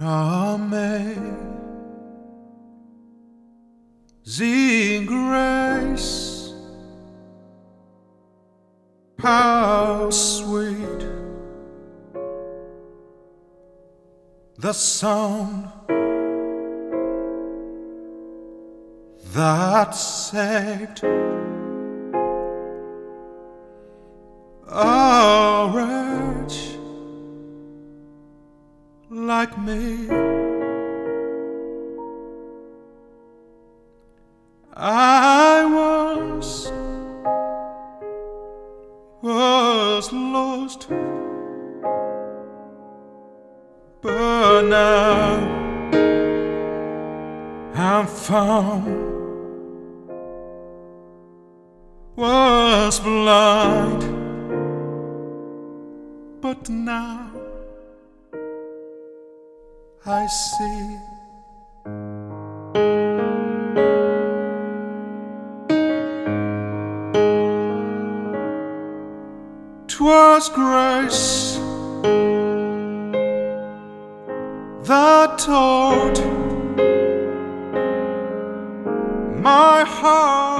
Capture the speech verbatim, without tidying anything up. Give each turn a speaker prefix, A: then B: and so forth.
A: Amazing grace, how sweet the sound that saved a wretch like me. I once was lost, but now I'm found. Was blind, but now I see. 'Twas grace that taught my heart